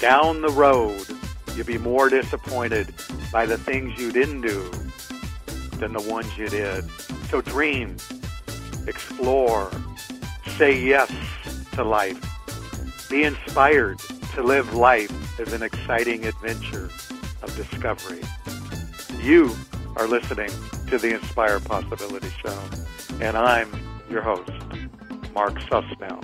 down the road, you'll be more disappointed by the things you didn't do than the ones you did. So dream, explore, say yes to life. Be inspired to live life as an exciting adventure of discovery. You are listening to the Inspire Possibility Show, and I'm your host, Mark Susnell.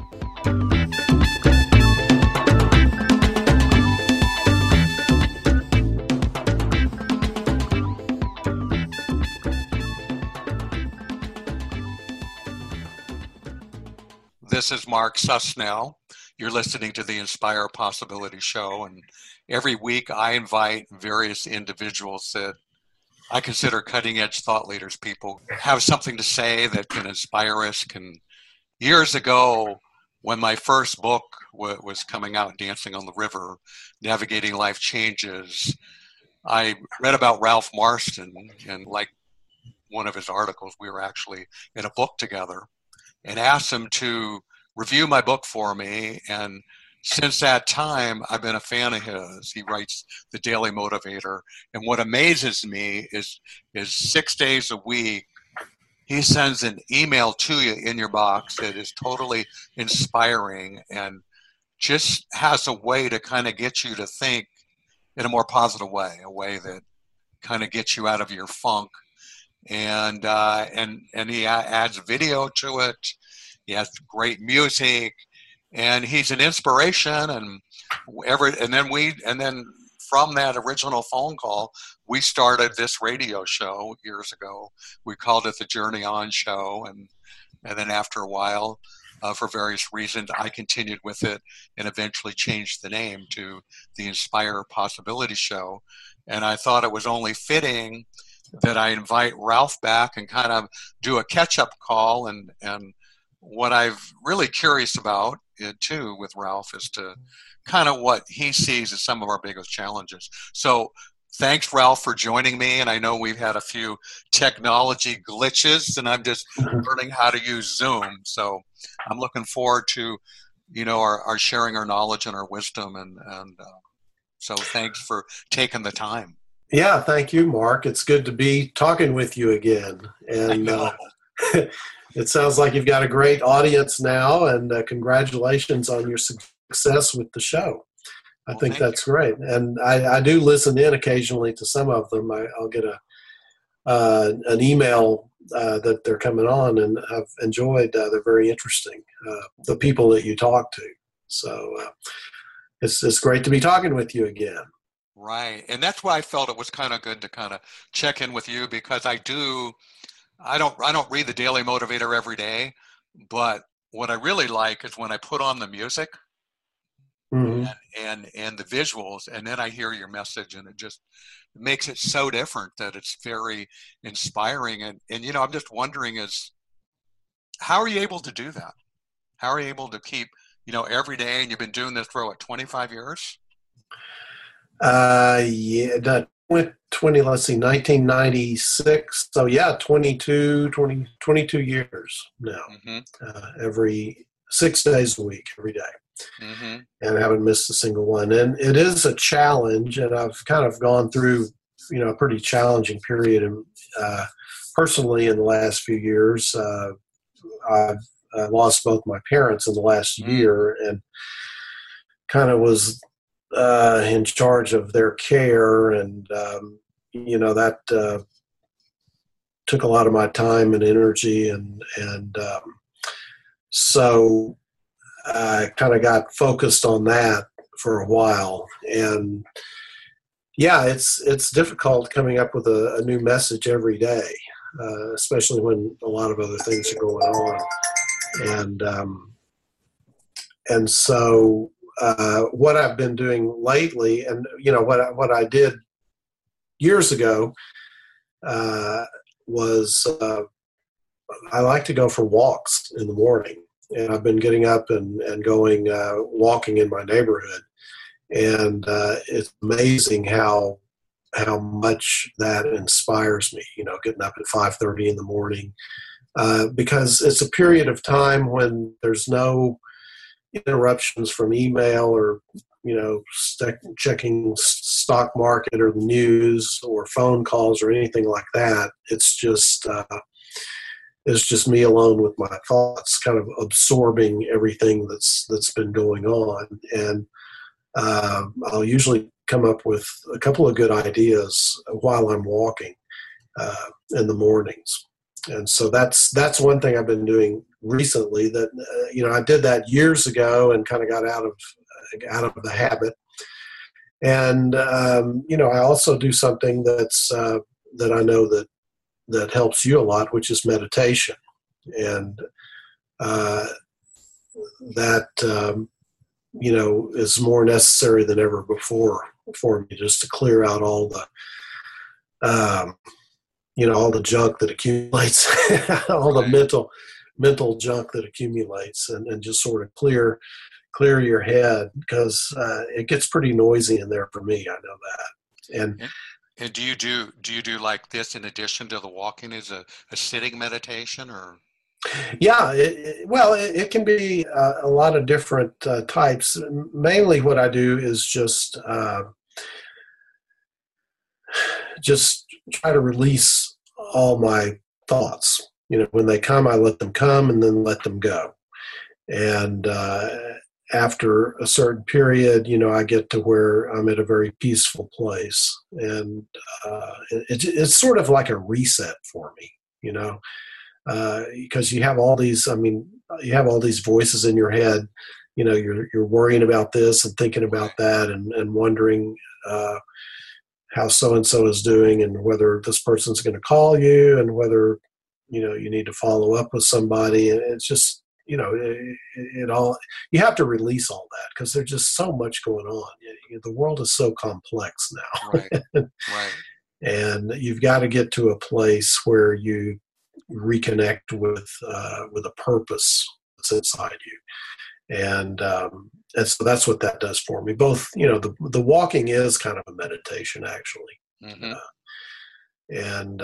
This is Mark Susnell. You're listening to the Inspire Possibility Show, and every week I invite various individuals that I consider cutting-edge thought leaders, people have something to say that can inspire us. Years ago, when my first book was coming out, Dancing on the River, Navigating Life Changes, I read about Ralph Marston, and like one of his articles, we were actually in a book together, and asked him to review my book for me. And since that time, I've been a fan of his. He writes The Daily Motivator. And what amazes me is 6 days a week, he sends an email to you in your box that is totally inspiring and just has a way to kind of get you to think in a more positive way, a way that kind of gets you out of your funk. And he adds video to it. He has great music, and he's an inspiration. And then from that original phone call, we started this radio show years ago. We called it the Journey On Show, and then after a while, for various reasons, I continued with it and eventually changed the name to the Inspire Possibility Show. And I thought it was only fitting that I invite Ralph back and kind of do a catch-up call. And what I'm really curious about, too, with Ralph is to kind of what he sees as some of our biggest challenges. So thanks, Ralph, for joining me. And I know we've had a few technology glitches, and I'm just learning how to use Zoom. So I'm looking forward to, our sharing our knowledge and our wisdom. And so thanks for taking the time. Yeah, thank you, Mark. It's good to be talking with you again. And it sounds like you've got a great audience now, and congratulations on your success with the show. I think that's great. And I do listen in occasionally to some of them. I'll get an email that they're coming on, and I've enjoyed. They're very interesting, the people that you talk to. So it's great to be talking with you again. Right. And that's why I felt it was kind of good to kind of check in with you, because I don't read the Daily Motivator every day, but what I really like is when I put on the music and the visuals, and then I hear your message, and it just makes it so different that it's very inspiring. And I'm just wondering how are you able to do that? How are you able to keep, every day, and you've been doing this for 25 years? That went 1996. So yeah, 22 years now, every 6 days a week, every day. And I haven't missed a single one. And it is a challenge, and I've kind of gone through, a pretty challenging period. And personally, in the last few years, I've lost both my parents in the last year, and kind of was in charge of their care, and that took a lot of my time and energy, and so I kind of got focused on that for a while. And yeah, it's difficult coming up with a new message every day, especially when a lot of other things are going on. And so what I've been doing lately, and what I did years ago, was I like to go for walks in the morning, and I've been getting up and going walking in my neighborhood, and it's amazing how much that inspires me. Getting up at 5:30 in the morning, because it's a period of time when there's no interruptions from email or, checking stock market or the news or phone calls or anything like that. It's just me alone with my thoughts, kind of absorbing everything that's been going on. And I'll usually come up with a couple of good ideas while I'm walking in the mornings. And so that's one thing I've been doing recently that, I did that years ago and kind of got out of the habit. And, I also do something that's, that I know that helps you a lot, which is meditation. And that, is more necessary than ever before for me, just to clear out all the, all the junk that accumulates, all the mental junk that accumulates, and just sort of clear your head, because it gets pretty noisy in there for me. I know that. And do you do like this in addition to the walking? Is a sitting meditation, or? Yeah, it can be a lot of different types. Mainly, what I do is just try to release all my thoughts. When they come, I let them come and then let them go. And after a certain period, I get to where I'm at a very peaceful place. And it's sort of like a reset for me, because you have all these voices in your head. You're worrying about this and thinking about that and wondering how so-and-so is doing, and whether this person's going to call you, and whether, you need to follow up with somebody. And it's just, it all, you have to release all that, because there's just so much going on. The world is so complex now. Right. Right. And you've got to get to a place where you reconnect with a purpose that's inside you. And so that's what that does for me. Both, the walking is kind of a meditation, actually. Mm-hmm. And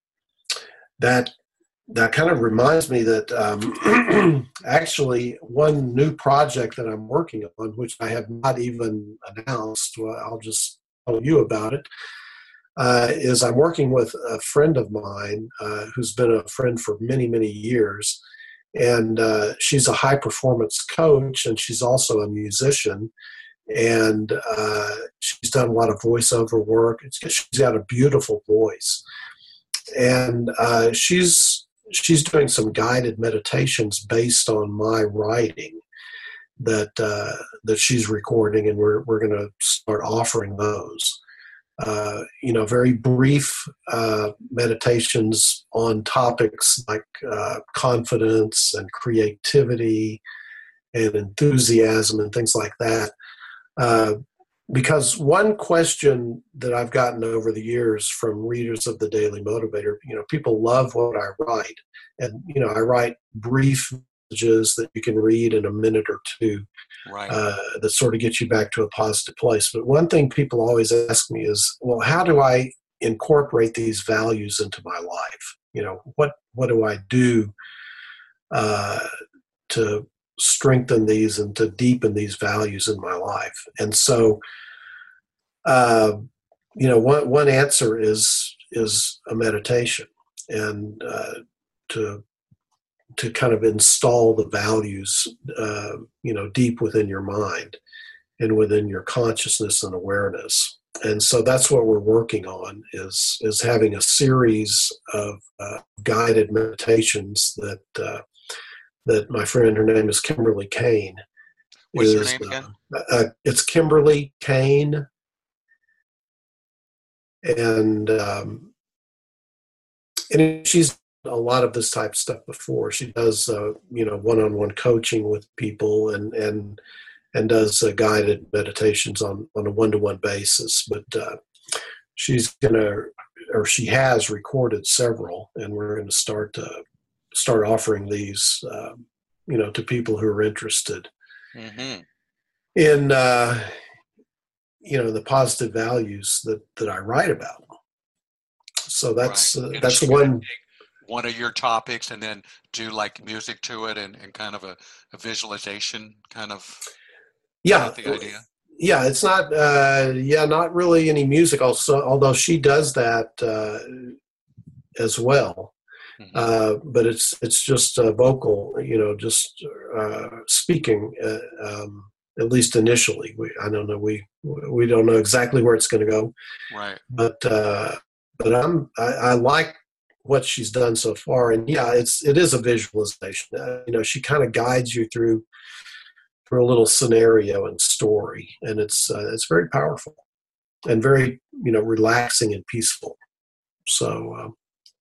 that kind of reminds me that actually one new project that I'm working on, which I have not even announced, I'll just tell you about it, is I'm working with a friend of mine who's been a friend for many, many years. And she's a high-performance coach, and she's also a musician. And she's done a lot of voiceover work. She's got a beautiful voice. And she's doing some guided meditations based on my writing that she's recording, and we're going to start offering those. Very brief meditations on topics like confidence and creativity and enthusiasm and things like that. Because one question that I've gotten over the years from readers of the Daily Motivator, people love what I write. And, I write brief messages that you can read in a minute or two. Right. That sort of gets you back to a positive place. But one thing people always ask me is, well, how do I incorporate these values into my life? What do I do to strengthen these and to deepen these values in my life? And so, one answer is a meditation, and to kind of install the values, deep within your mind and within your consciousness and awareness. And so that's what we're working on, is having a series of guided meditations that my friend, her name is Kimberly Kane. What's her name again? It's Kimberly Kane. And she's a lot of this type of stuff before. She does, one-on-one coaching with people and does guided meditations on a one-to-one basis. But she has recorded several, and we're going to start offering these, to people who are interested in, the positive values that I write about. So that's one. one of your topics and then do like music to it and kind of a visualization kind of? Yeah. The idea. Yeah, it's not. Not really any music. Also, although she does that as well, but it's just vocal. Just speaking. At least initially, I don't know. We don't know exactly where it's going to go. Right. But I like what she's done so far, and it is a visualization. She kind of guides you through a little scenario and story, and it's very powerful and very relaxing and peaceful. So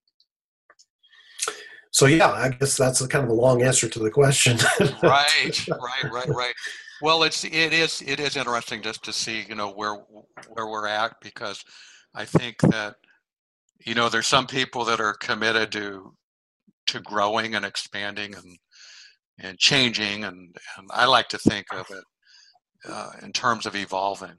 yeah, I guess that's kind of a long answer to the question. Right. Well, it is interesting just to see where we're at, because I think that there's some people that are committed to growing and expanding and changing, and I like to think of it in terms of evolving.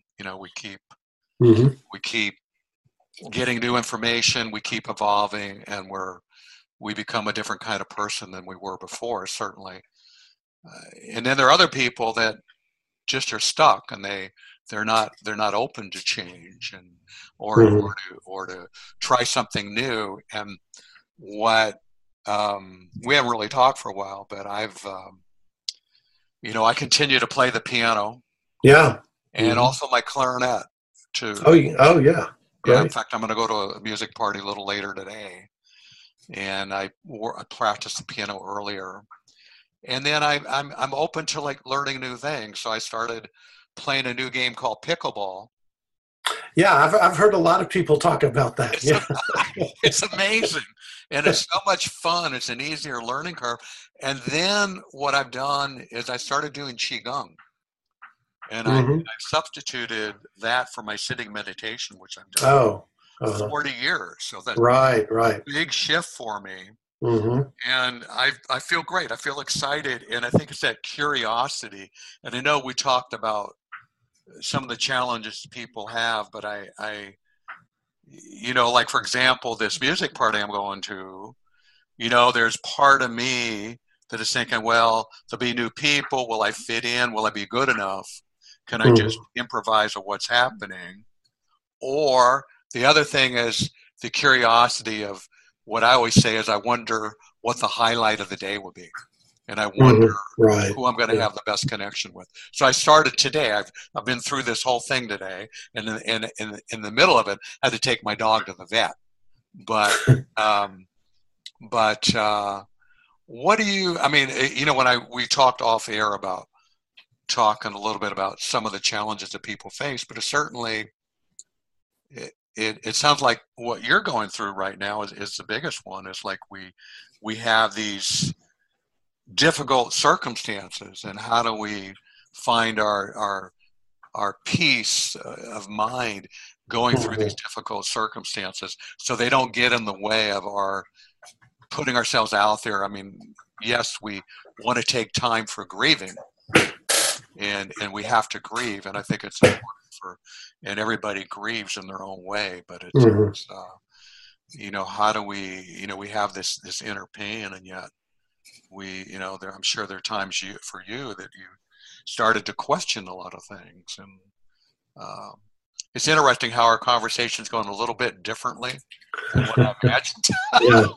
We keep getting new information, we keep evolving, and we become a different kind of person than we were before, certainly. And then there are other people that just are stuck, and they're not open to change or to try something new. And what we haven't really talked for a while, but I've I continue to play the piano. Yeah. And also my clarinet too. Oh yeah. Yeah. In fact, I'm going to go to a music party a little later today, and I practiced the piano earlier. And then I'm open to like learning new things. So I started playing a new game called pickleball. Yeah, I've heard a lot of people talk about that. It's amazing, and it's so much fun. It's an easier learning curve. And then what I've done is I started doing qigong, and I've substituted that for my sitting meditation, which I've done 40 years. So that's right. A big shift for me. And I feel great. I feel excited, and I think it's that curiosity. And I know we talked about some of the challenges people have, but I like, for example, this music party I'm going to, there's part of me that is thinking, well, there'll be new people. Will I fit in? Will I be good enough? Can I just improvise on what's happening? Or the other thing is the curiosity of what I always say is I wonder what the highlight of the day will be. And I wonder who I'm going to have the best connection with. So I started today. I've been through this whole thing today, and in the middle of it, I had to take my dog to the vet. But what do you? I mean, when we talked off air about talking a little bit about some of the challenges that people face, but certainly it sounds like what you're going through right now is the biggest one. It's like we have these difficult circumstances, and how do we find our peace of mind going through these difficult circumstances so they don't get in the way of our putting ourselves out there. I mean, yes, we want to take time for grieving, and we have to grieve, and I think it's important and everybody grieves in their own way, but it's how do we we have this inner pain, and yet I'm sure there are times for you that you started to question a lot of things, and it's interesting how our conversation's going a little bit differently than what I imagined.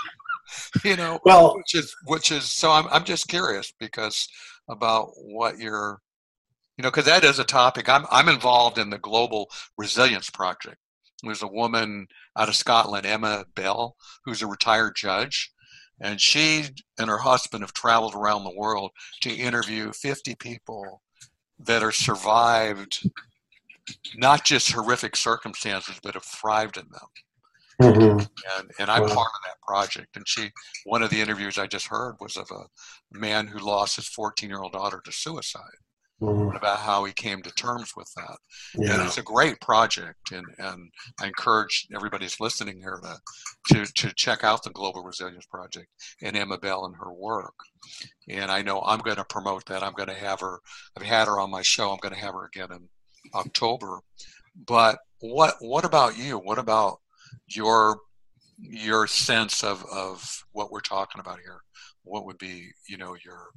Well, which is so I'm just curious about what you're, because that is a topic. I'm involved in the Global Resilience Project. There's a woman out of Scotland, Emma Bell, who's a retired judge. And she and her husband have traveled around the world to interview 50 people that are survived not just horrific circumstances, but have thrived in them. And I'm part of that project. And one of the interviews I just heard was of a man who lost his 14-year-old daughter to suicide. About how he came to terms with that. And it's a great project, and I encourage everybody who's listening here to check out the Global Resilience Project and Emma Bell and her work. And I know I'm going to promote that. I'm going to have her. I've had her on my show. I'm going to have her again in October. But what about you? What about your your sense of what we're talking about here? What would be, your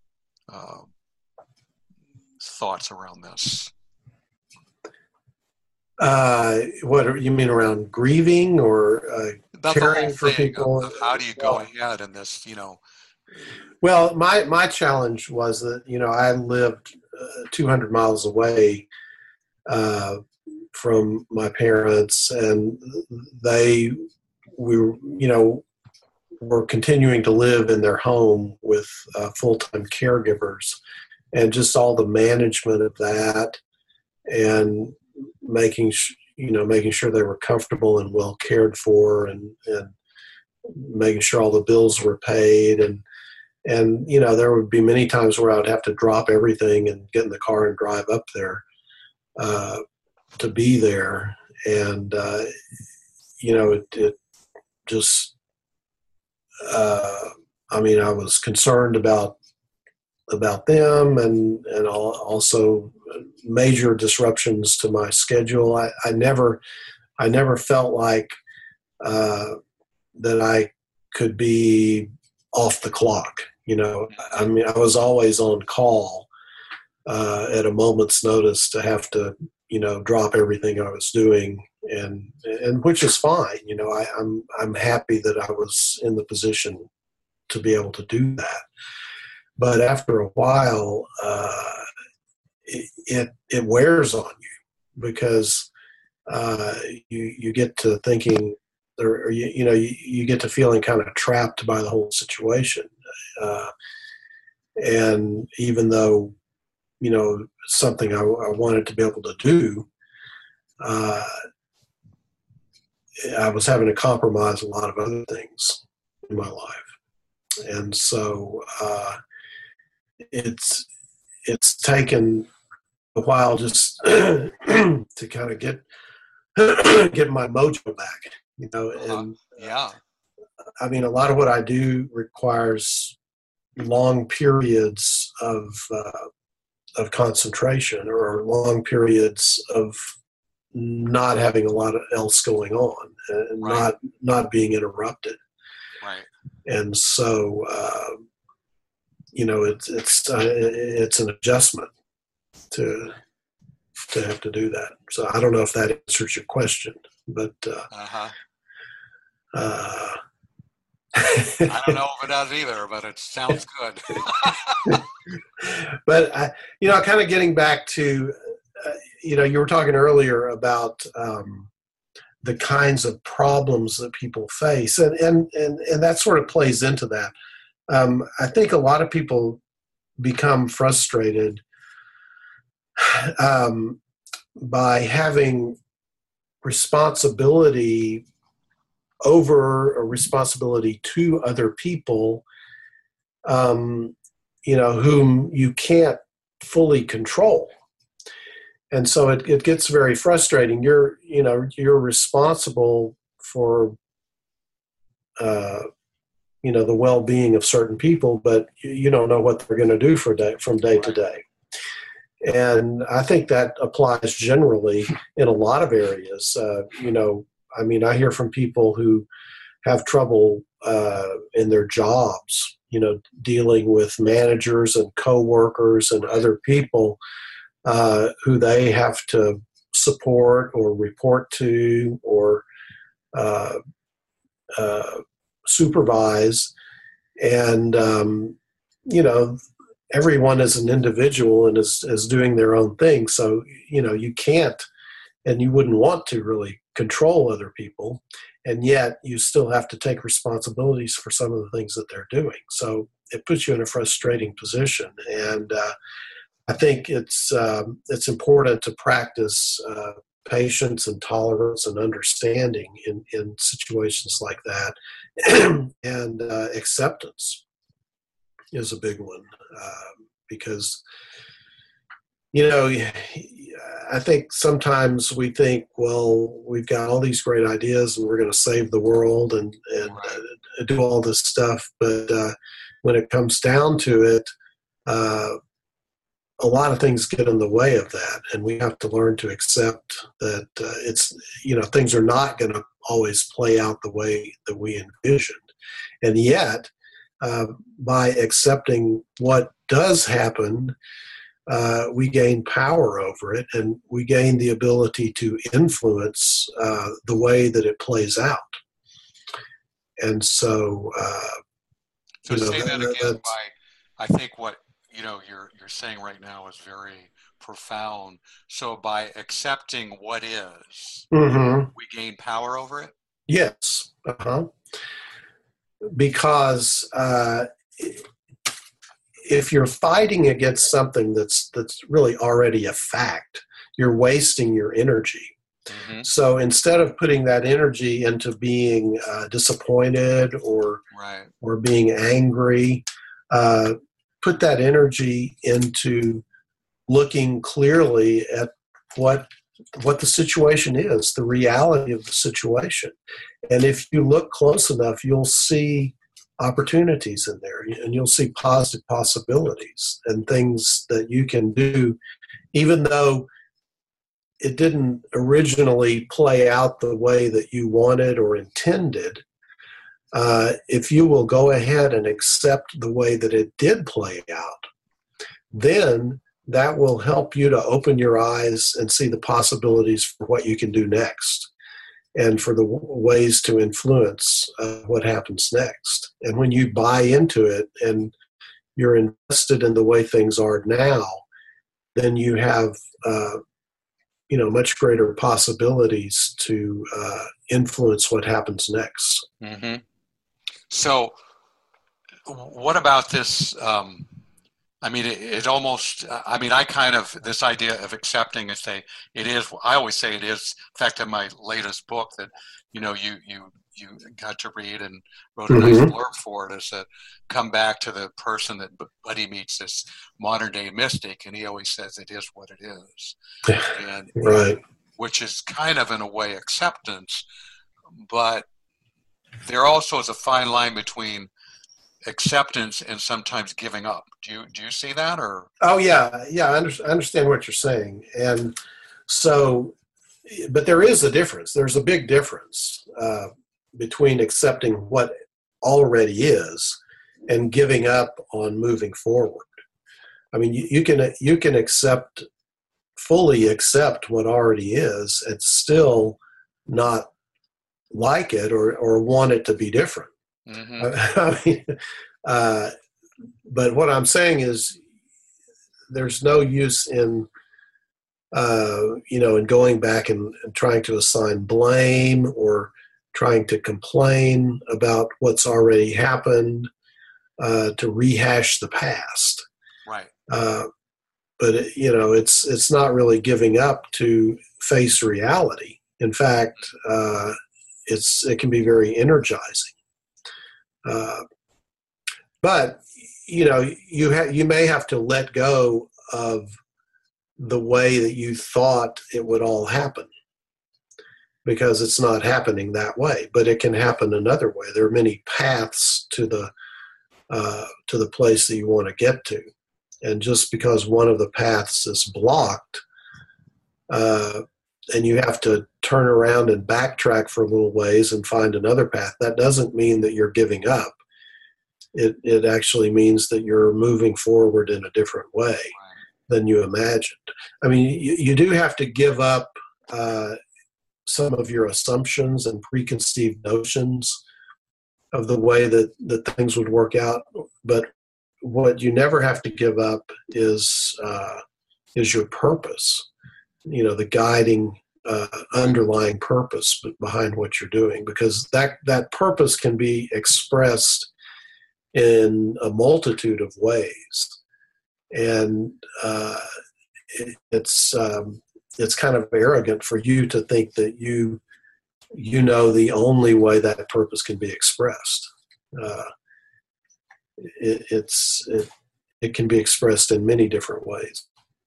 thoughts around this? What you mean around grieving or caring for people? Of how do you go ahead in this, Well, my challenge was that, I lived 200 miles away from my parents, and were continuing to live in their home with full-time caregivers, and just all the management of that, and making sure they were comfortable and well cared for, and making sure all the bills were paid, and there would be many times where I would have to drop everything and get in the car and drive up there to be there. And, it just, I was concerned about them, and also major disruptions to my schedule. I never felt like that I could be off the clock. I was always on call at a moment's notice to have to, drop everything I was doing, and which is fine. I'm happy that I was in the position to be able to do that. But after a while, it wears on you, because you get to thinking, or you get to feeling kind of trapped by the whole situation. And even though, something I wanted to be able to do, I was having to compromise a lot of other things in my life. And so it's taken a while just to kind of get my mojo back, and yeah. A lot of what I do requires long periods of concentration, or long periods of not having a lot else going on, and right. not being interrupted. Right. And so, it's an adjustment to have to do that. So I don't know if that answers your question, but I don't know if it does either, but it sounds good. But kind of getting back to, you were talking earlier about the kinds of problems that people face, and that sort of plays into that. I think a lot of people become frustrated by having responsibility over a responsibility to other people, whom you can't fully control. And so it gets very frustrating. You're responsible for, the well-being of certain people, but you don't know what they're going to do from day to day. And I think that applies generally in a lot of areas. I hear from people who have trouble in their jobs, dealing with managers and coworkers and other people who they have to support or report to or supervise. And, everyone is an individual and is doing their own thing. So, you can't, and you wouldn't want to really control other people, and yet you still have to take responsibilities for some of the things that they're doing. So it puts you in a frustrating position. And I think it's important to practice patience and tolerance and understanding in situations like that. And acceptance is a big one, because I think sometimes we think, well, we've got all these great ideas and we're going to save the world and do all this stuff. But when it comes down to it, a lot of things get in the way of that. And we have to learn to accept that things are not going to always play out the way that we envisioned. And yet, by accepting what does happen, we gain power over it, and we gain the ability to influence the way that it plays out. And so, so say that again. I think what you're saying right now is very profound. So by accepting what is, we gain power over it. Yes, because if you're fighting against something that's really already a fact, you're wasting your energy. So instead of putting that energy into being disappointed or being angry, put that energy into looking clearly at what the situation is, the reality of the situation. And if you look close enough, you'll see opportunities in there, and you'll see positive possibilities and things that you can do, even though it didn't originally play out the way that you wanted or intended. If you will go ahead and accept the way that it did play out, then that will help you to open your eyes and see the possibilities for what you can do next, and for the ways to influence what happens next. And when you buy into it and you're invested in the way things are now, then you have much greater possibilities to influence what happens next. So what about this? It almost, I kind of, this idea of accepting and say, I always say it is, in fact, in my latest book that, you got to read and wrote a nice blurb for it, is that come back to the person that Buddy meets, this modern day mystic, and he always says it is what it is. And, right. Which is kind of, in a way, acceptance, but there also is a fine line between acceptance and sometimes giving up. Do you see that? Or I understand what you're saying. And so, but there is a difference. There's a big difference between accepting what already is and giving up on moving forward. I mean, you can fully accept what already is and still not like it or want it to be different. But what I'm saying is there's no use in in going back and trying to assign blame or trying to complain about what's already happened, to rehash the past. Right. But it's not really giving up to face reality. In fact, it can be very energizing. But you may have to let go of the way that you thought it would all happen, because it's not happening that way. But it can happen another way. There are many paths to the place that you want to get to, and just because one of the paths is blocked, and you have to turn around and backtrack for a little ways and find another path, that doesn't mean that you're giving up. It actually means that you're moving forward in a different way than you imagined. I mean, you do have to give up some of your assumptions and preconceived notions of the way that things would work out. But what you never have to give up is your purpose. The guiding underlying purpose behind what you're doing, because that purpose can be expressed in a multitude of ways, and it's kind of arrogant for you to think that you know the only way that purpose can be expressed. It can be expressed in many different ways.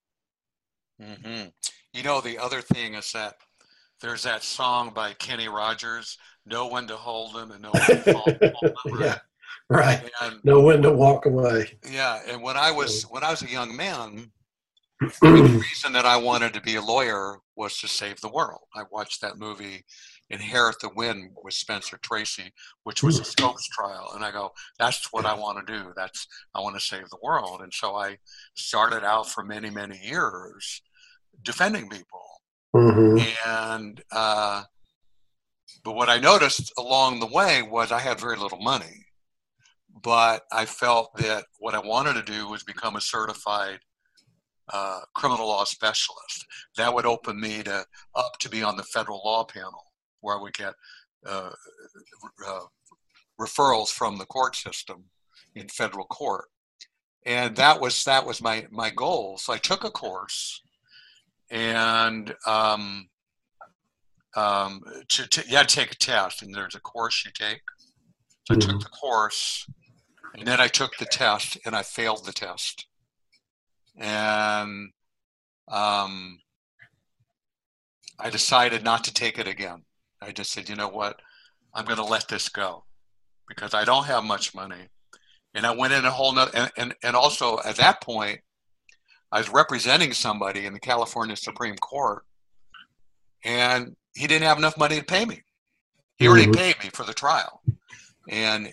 The other thing is that there's that song by Kenny Rogers, "Know When to Hold 'Em and Know When to Fall 'Em." Yeah. Right. Know when to walk away. Yeah. And when I was a young man, the reason that I wanted to be a lawyer was to save the world. I watched that movie Inherit the Wind with Spencer Tracy, which was a Scopes trial. And I go, that's what I want to do. I want to save the world. And so I started out for many, many years defending people. And, but what I noticed along the way was I had very little money, but I felt that what I wanted to do was become a certified criminal law specialist. That would open me up to be on the federal law panel, where I would get referrals from the court system in federal court. And that was my goal. So I took a course, and you had to take a test, and there's a course you take. So I took the course, and then I took the test, and I failed the test. And I decided not to take it again. I just said, you know what, I'm going to let this go because I don't have much money. And I went in a whole nother, and also at that point, I was representing somebody in the California Supreme Court, and he didn't have enough money to pay me. He already paid me for the trial. And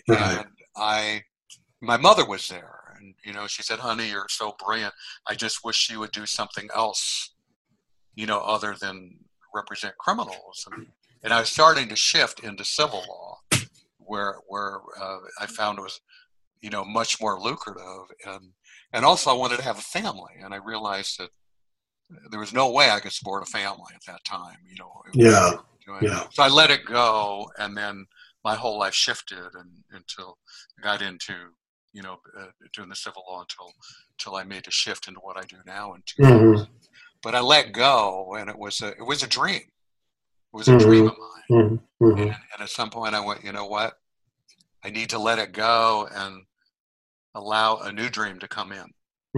my mother was there, and, you know, she said, honey, you're so brilliant. I just wish you would do something else, you know, other than represent criminals. And I was starting to shift into civil law, where I found it was, you know, much more lucrative. And also I wanted to have a family. And I realized that there was no way I could support a family at that time, you know. Yeah. So I let it go, and then my whole life shifted until I got into, you know, doing the civil law until I made a shift into what I do now in 2000. But I let go, and it was a dream. It was a dream of mine. And at some point I went, you know what? I need to let it go and allow a new dream to come in.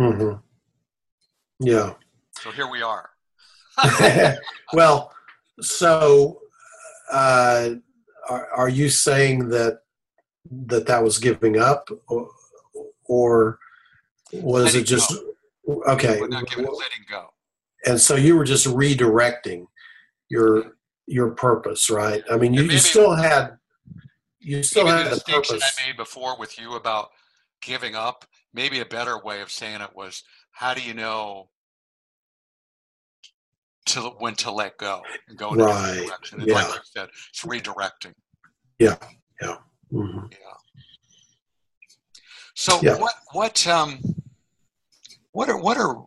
Yeah. So here we are. Well, so are you saying that was giving up, or was it just go. Okay? We're not letting go. And so you were just redirecting your purpose, right? I mean, you still had a purpose. I made before with you about giving up. Maybe a better way of saying it was, how do you know when to let go and go in a different direction? And like you said, it's redirecting. Yeah. So what are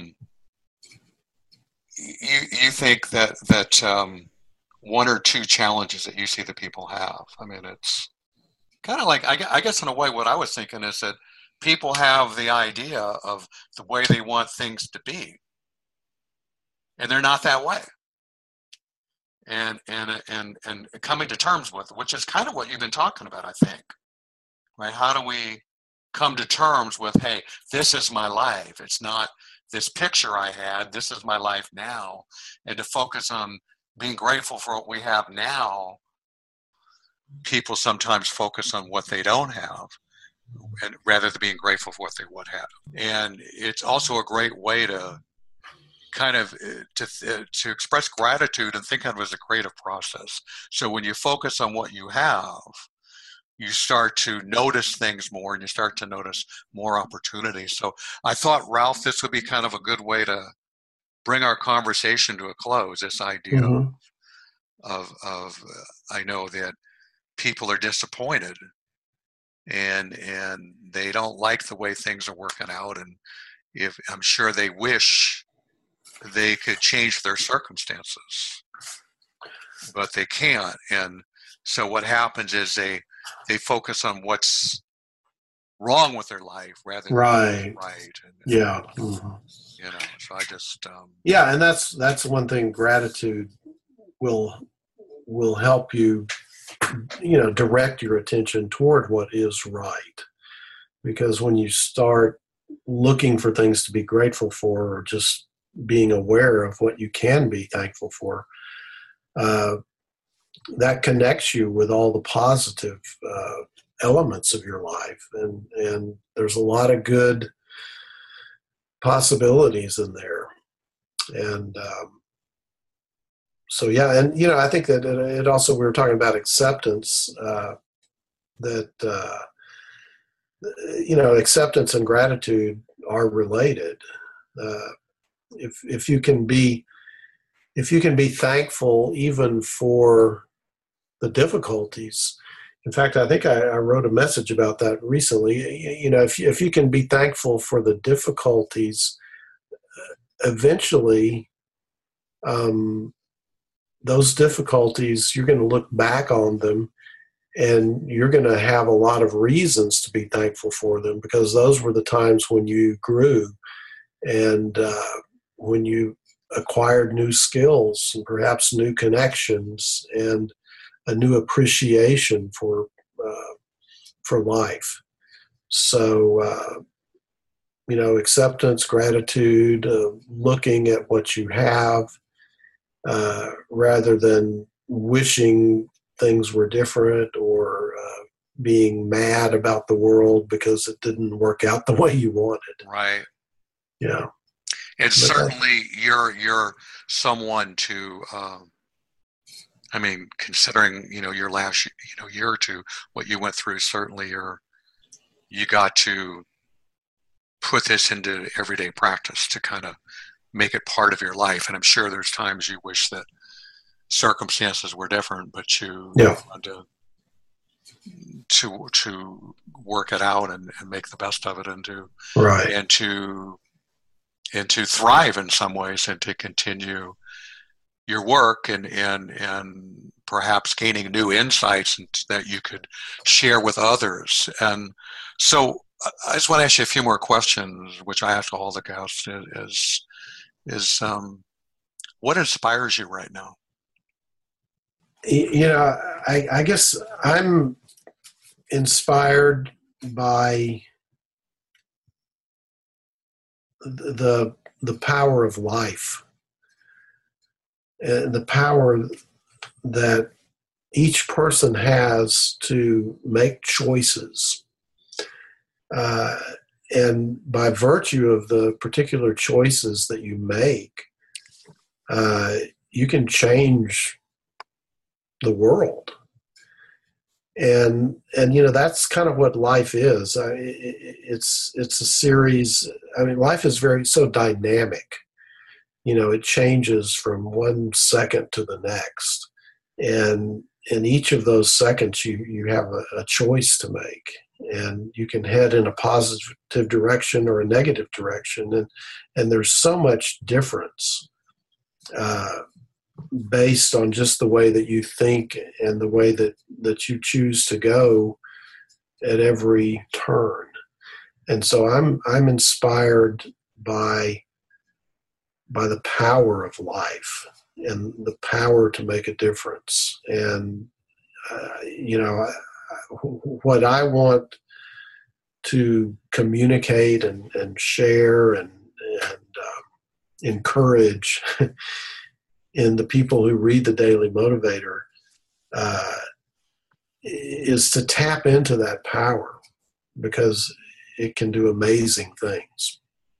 you think that one or two challenges that you see that people have? I mean, it's kind of like, I guess in a way what I was thinking is that people have the idea of the way they want things to be, and they're not that way. And coming to terms with, which is kind of what you've been talking about, I think, right? How do we come to terms with, hey, this is my life. It's not this picture I had. This is my life now. And to focus on being grateful for what we have now. People sometimes focus on what they don't have, and rather than being grateful for what they would have. And it's also a great way to kind of to express gratitude and think of it as a creative process. So when you focus on what you have, you start to notice things more, and you start to notice more opportunities. So I thought, Ralph, this would be kind of a good way to bring our conversation to a close. This idea of I know that people are disappointed, and they don't like the way things are working out, and I'm sure they wish they could change their circumstances, but they can't. And so what happens is they focus on what's wrong with their life rather than right. And, you know, so I just and that's one thing. Gratitude will help you, you know, direct your attention toward what is right, because when you start looking for things to be grateful for, or just being aware of what you can be thankful for, that connects you with all the positive elements of your life, and there's a lot of good possibilities in there. And so yeah, and I think that it also, we were talking about acceptance, that acceptance and gratitude are related. If you can be thankful even for the difficulties. In fact, I think I wrote a message about that recently. If you can be thankful for the difficulties, eventually, those difficulties, you're going to look back on them and you're going to have a lot of reasons to be thankful for them, because those were the times when you grew and when you acquired new skills and perhaps new connections and a new appreciation for life. So, acceptance, gratitude, looking at what you have, rather than wishing things were different or being mad about the world because it didn't work out the way you wanted. Right. Yeah. And certainly you're someone to, considering, your last, year or two, what you went through, certainly you got to put this into everyday practice to kind of make it part of your life. And I'm sure there's times you wish that circumstances were different, but you want to work it out and make the best of it and to thrive in some ways and to continue your work and perhaps gaining new insights that you could share with others. And so I just want to ask you a few more questions, which I ask all the guests, is what inspires you right now? I guess I'm inspired by the power of life, the power that each person has to make choices. And by virtue of the particular choices that you make, you can change the world. And that's kind of what life is. It's a series. Life is so dynamic. It changes from one second to the next. And in each of those seconds, you have a choice to make. And you can head in a positive direction or a negative direction. And there's so much difference based on just the way that you think and the way that you choose to go at every turn. And so I'm inspired by the power of life and the power to make a difference. And what I want to communicate and share and encourage in the people who read the Daily Motivator is to tap into that power, because it can do amazing things.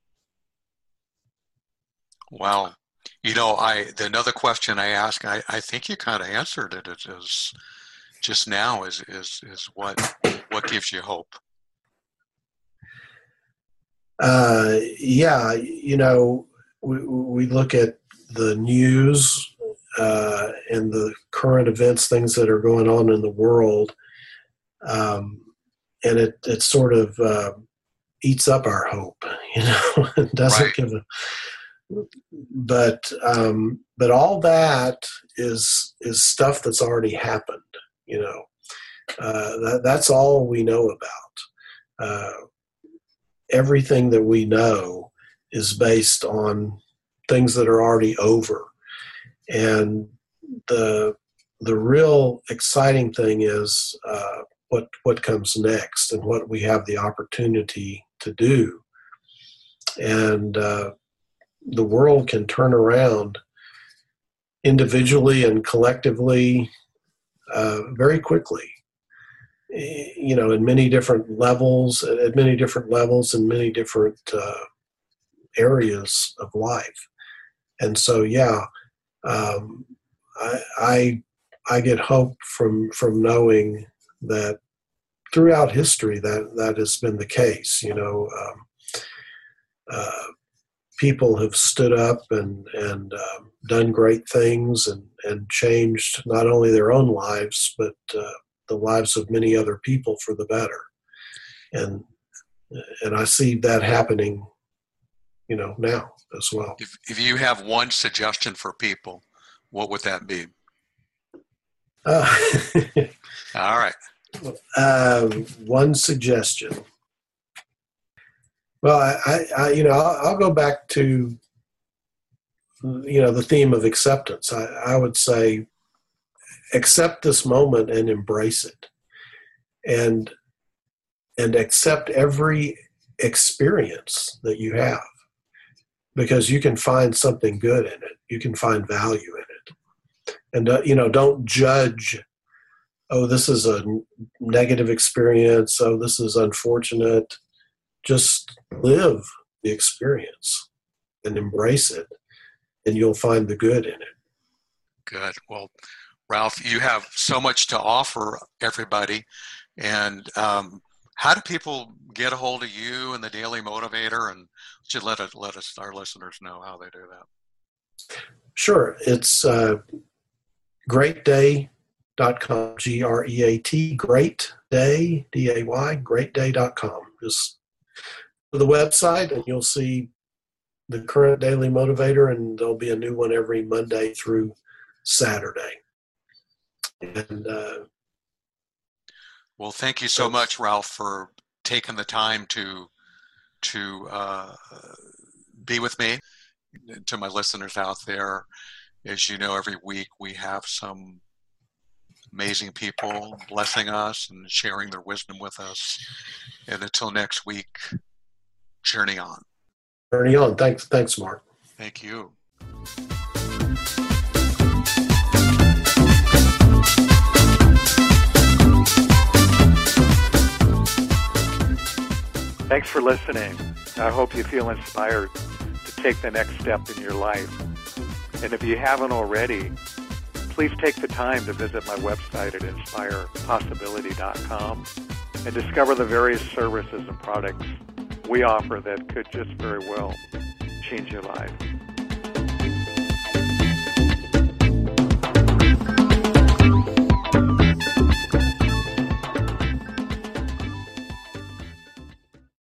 Wow. Another question I ask, I think you kind of answered it, is just now is what gives you hope? We look at the news and the current events, things that are going on in the world, and it sort of eats up our hope. It doesn't right. give a. But all that is stuff that's already happened. That's all we know about. Everything that we know is based on things that are already over. And the real exciting thing is what comes next and what we have the opportunity to do. And the world can turn around individually and collectively very quickly. In many different levels, and many different areas of life. And so, I get hope from knowing that throughout history that has been the case. People have stood up and done great things and changed not only their own lives, but the lives of many other people for the better. And I see that happening, now as well. If you have one suggestion for people, what would that be? All right. One suggestion. Well, I'll go back to, the theme of acceptance. I would say accept this moment and embrace it, and accept every experience that you have, because you can find something good in it. You can find value in it. And, don't judge, oh, this is a negative experience. Oh, this is unfortunate. Just live the experience and embrace it, and you'll find the good in it. Good. Well, Ralph, you have so much to offer everybody. And how do people get a hold of you and the Daily Motivator? And should let us our listeners know how they do that. Sure. It's greatday.com, GREAT, great day, DAY, greatday.com. Just go to the website and you'll see the current Daily Motivator, and there'll be a new one every Monday through Saturday. And well, thank you so much, Ralph, for taking the time to be with me. To my listeners out there, as you know, every week we have some amazing people blessing us and sharing their wisdom with us. And until next week, journey on. Journey on. Thanks, Mark. Thank you. Thanks for listening. I hope you feel inspired to take the next step in your life. And if you haven't already, please take the time to visit my website at inspirepossibility.com and discover the various services and products we offer that could just very well change your life.